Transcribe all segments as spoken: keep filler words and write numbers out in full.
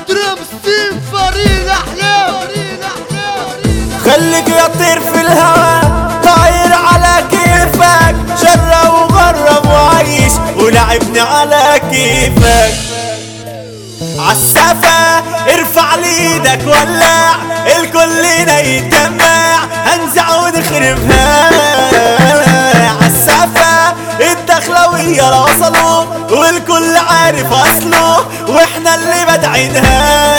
اضرب ستيف فريق احلام. خليك يطير في الهوا طاير على كيفك، جرب وغرب وعيش ولعبني على كيفك. عالسفة ارفع ليدك ولع، الكلنا يتجمع هنزع ونخربها. عالسفة الدخلوية لو وصلوا والكل عارف اصله واحنا اللي بدعينها.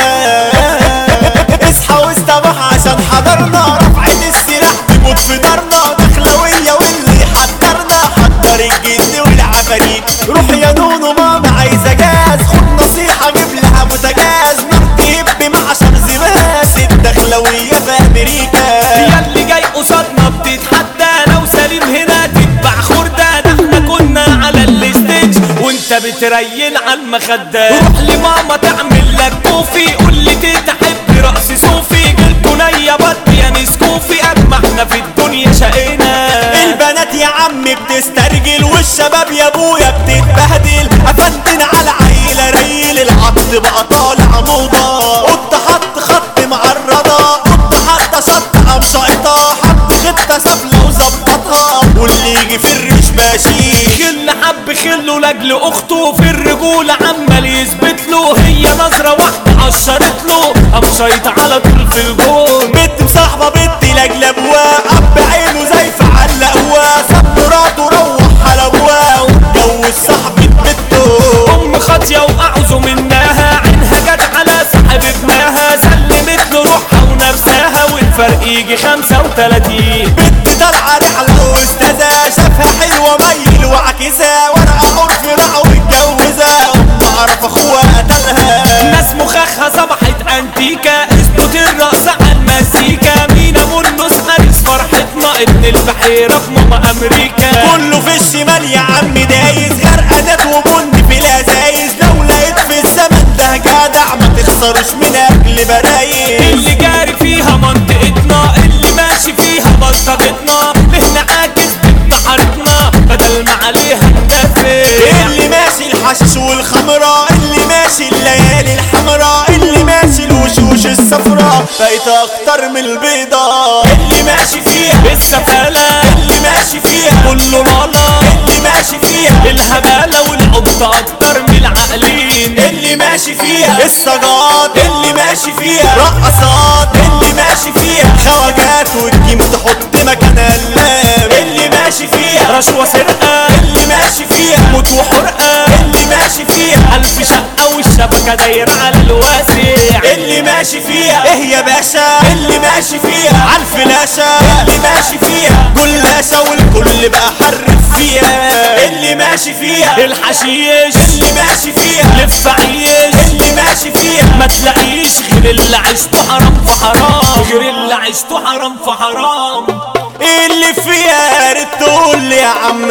اصحى واستبح عشان حضرنا رفعت السلاح تموت في دارنا. دخلوية واللي حضرنا حضر الجن والعفاريت. روح يا نونو ماما عايزة جاز، خد نصيحة جيب لها بوتاجاز. نرتب مع شمس ماس الدخلوية في امريكا. يا اللي جاي قصادنا بتتحدى لو سليم هنا تتبع خردة. ده احنا كنا على الستيج وانت بتريل على المخدة. روح لماما تعمل لك كوفي، قول لي تحب رقص صوفي. جلكونية بط يا نسكوفي اجمعنا في الدنيا شقينا. البنات يا عم بتسترجل والشباب يا ابويا بتتبهدل. افندن على عيلة ريل العقد بقى طالع موضة. قط حط خط معرضة، قط حط شط قام شايطة. حط خطة سفلة وظبطها واللي يجي في الريش ماشي. خل حب خله لاجل اخته في الرجولة عمال يثبت له. هي نظرة واحدة عشرت له قام شايط على طول في الجون. بنت مصاحبة بنت لاجل ابوها، اب عينه زي فعل قهوة. ساب مراته روح على ابوها واتجوز صاحبة بنته. ام خاطية واعوذ منها، عينها جت على صاحب ابنها. سلمت له روحها ونفسها والفرق يجي خمسة وتلاتين. بنت طالعة رحلة واستاذة شافها حلوة ميل وعكسها. ورقة عرف راحوا واتجوزها ومعرف اخوها قتلها. ناس مخخة صبحت انتيكا اثبت الرقص على المزيكا. مينا منوس حارس فرحتنا ابن البحيرة في ماما امريكا. كله في الشمال يا عم دايز، غرقانات وبن في الازايز. لو لقيت في الزمن ده جدع ما تخسروش من اجل برايز. اللي جاري فيها منطقتنا اللي ماشي فيها منطقتنا. لهنا عاكس بتحارتنا بدل ما عليها ندافع. اللي ماشي الحشيش والخمرة، اللي ماشي الليالي الحمراء. اللي ماشي الوشوش الصفراء بقيت اكتر من البيضة. اللي ماشي فيها السفالة اللي ماشي فيها كله لالا. اللي ماشي فيها الهبالة والعبط اكتر من العقلين. اللي ماشي فيها السجاد. اللي ماشي فيها رقصات. اللي ماشي فيها خواجات والجيم تحط مكان اللام. اللي ماشي فيها رشوة سرقة. اللي ماشي فيها موت وحرقة. اللي ماشي فيها ألف شقة والشبكة دايرة على الواسع. اللي ماشي فيها ايه يا باشا. اللي ماشي فيها عالفلاشة. اللي ماشي فيها جلاشة والكل بقى حرف فيها. اللي ماشي فيها الحشيش. اللي ماشي فيها لف عيش. اللي ماشي فيها ما تلاقيش غير اللي عشته حرام في حرام. غير اللي عشته حرام في حرام. اللي فيها يا ريت تقول لي يا عم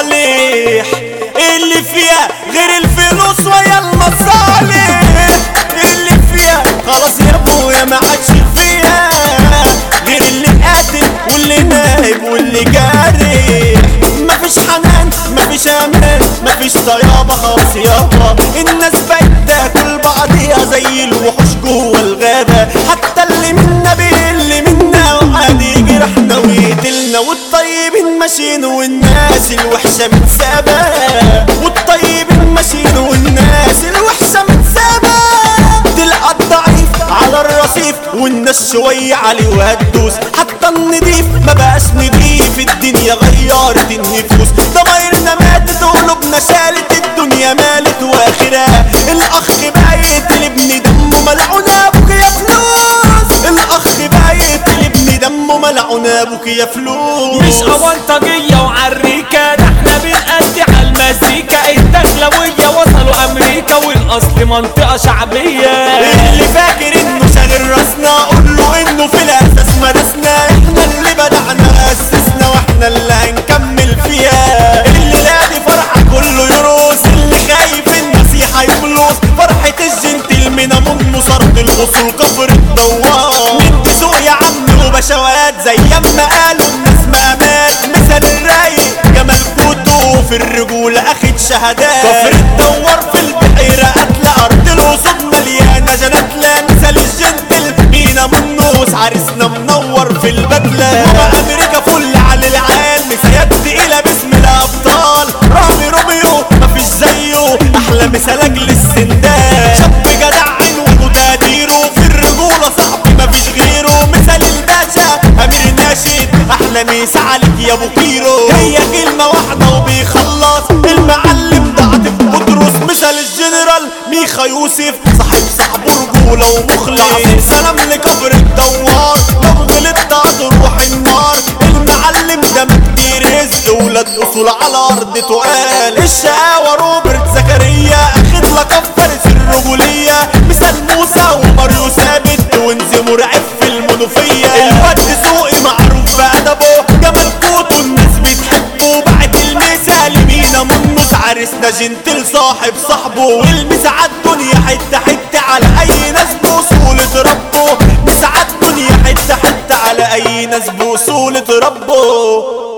صالح. اللي فيها غير الفلوس ويا المصالح. اللي فيها خلاص يا ابويا ما عادش فيها غير اللي قاتل واللي نايب واللي جارح. مفيش حنان مفيش امان مفيش طيابة خلاص يابا. الناس بقت تاكل بعضيها زي الوحوش جوه الغابة. حتى اللي منا بيقل منا وعادي يجرحنا ويقتلنا. والطيبين ماشيين والناس الوحشة متسابة. والطيبين ماشيين والناس الوحشة متسابة. تلقى الضعيف على الرصيف والناس شوية عليه وهتدوس. حتى النضيف ما بقاش نضيف، الدنيا غيرت النفوس. ضمايرنا ماتت وقلوبنا شالت، الدنيا مالت واخرها. الاخ بقى يقتل ابن دمه ملعون ابوك يا فلوس. الاخ بقى يقتل ابن دمه ملعون ابوك يا فلوس. مش أونطجية وعريكة، ده احنا بنأدي على المزيكا. الدخلوية وصلوا امريكا والاصل منطقة شعبية. اللي فاكر انه شاغل راسنا قول له انه في الاساس مارسنا. احنا اللي بدعنا اسسنا واحنا اللي هنكمل فيها. اللي لاقي فرحة كله يروس، اللي خايف النصيحة يفلوس. فرحة الجنتلمينا من صرد الاصول كفر الدوار. ندي سوق يا عم وبشوات زي ما قالوا الناس مقامات. مثل الرايق جمال كوتو في الرجولة اخد شهادات. كفر الدوار في البحيرة قتل ارض الوسط مليانة جنات. نضيف صاحب صاحبه رجولة ومخلص. تعظيم سلام لكبر الدوار لو غلطت هتروح النار. المعلم ده مجدي رزق ولاد اصول على ارض تقال. الشقاوة روبرت زكريا اخد لقب فارس الرجولية. مثال موسى وماريو ثابت ونزي مرعب في المنوفية. الواد سوقي معروف بأدبه جمال كوتو الناس بتحبه. بعد المثال مينا منوس عرسنا جنتل صاحب صاحبه. والمسا عالدنيا حتة حتة على اي ناس بوصول اتربوا. مسا عالدنيا حتة حتة على اي ناس بوصول اتربوا.